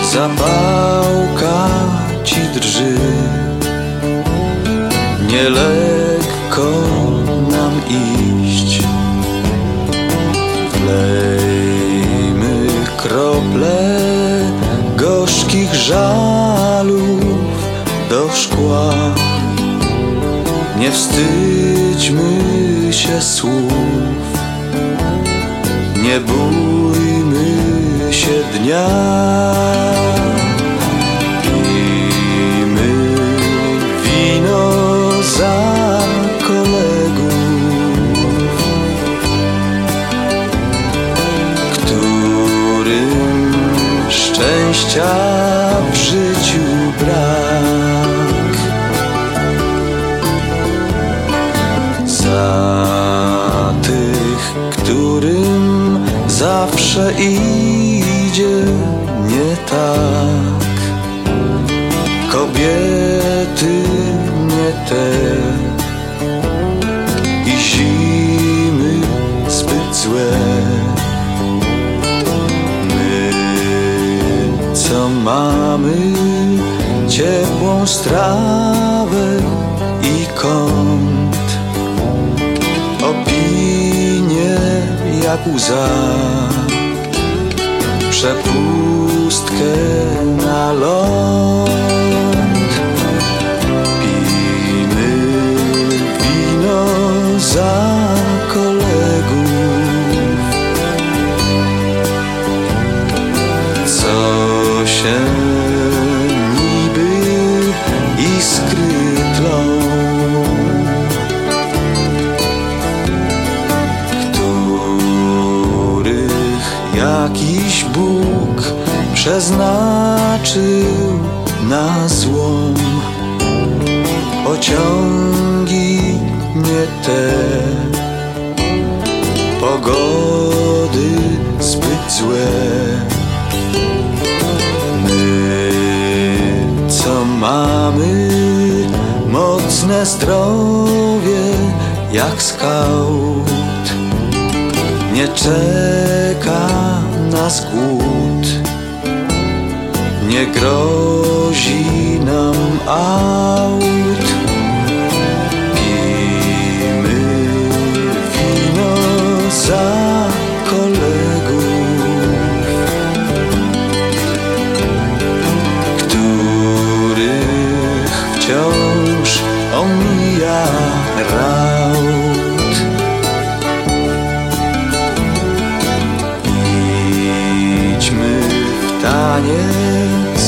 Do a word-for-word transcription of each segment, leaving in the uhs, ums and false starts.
Zapałka ci drży, nie lekko nam iść. Wlejmy krople gorzkich żalów do szkła. Nie wstydźmy się słów, nie bójmy się dnia. Pijmy wino za kolegów, którym szczęścia w życiu brak. Za tych, którym zawsze idzie nie tak. Kobiety nie te i zimy zbyt złe. My, co mamy ciepłą strawę i kąt, opinie jak łza, przepustkę na ląd. Pijmy wino za kolegów, co się niby iskry tlą, jakiś Bóg przeznaczył na złom. Pociągi nie te, pogody zbyt złe. My, co mamy mocne zdrowie jak skałt, nie czeka nas głód, nie grozi nam aut. Pijmy wino za kolegów, których wciąż omija raut. Taniec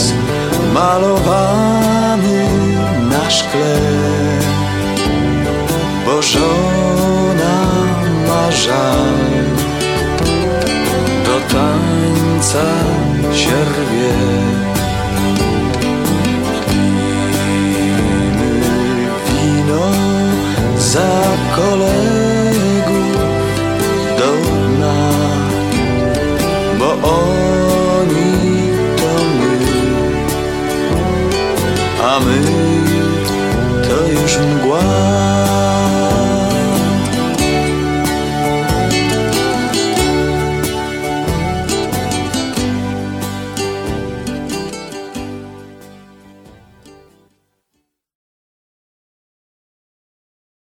malowany na szkle, bo żona ma żal, do tańca się rwie. Pijmy wino za kolegów do dna, bo on